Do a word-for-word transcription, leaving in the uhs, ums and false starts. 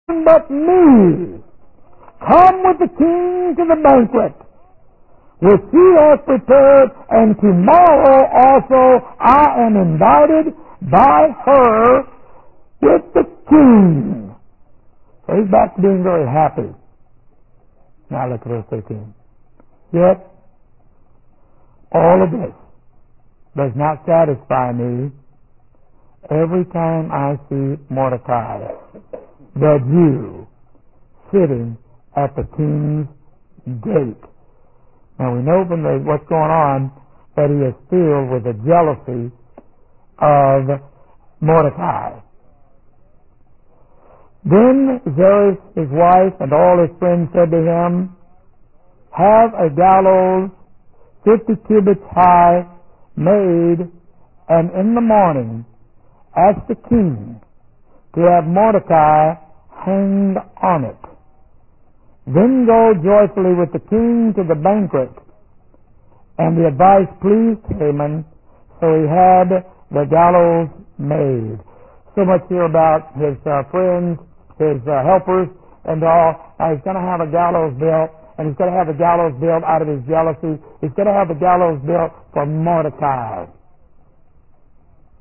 but me. Come with the king to the banquet which he has prepared, and tomorrow also I am invited by her with the king. So he's back to being very happy. Now look at verse thirteen. Yet all of this does not satisfy me. Every time I see Mordecai, the Jew, sitting at the king's gate. Now we know from the, what's going on that he is filled with the jealousy of Mordecai. Then Zeresh, his wife, and all his friends said to him, have a gallows fifty cubits high made, and in the morning ask the king to have Mordecai hanged on it. Then go joyfully with the king to the banquet. And the advice pleased Haman, so he had the gallows made. So much here about his uh, friends, his uh, helpers, and all. Now he's going to have a gallows built, and he's going to have a gallows built out of his jealousy. He's going to have a gallows built for Mordecai.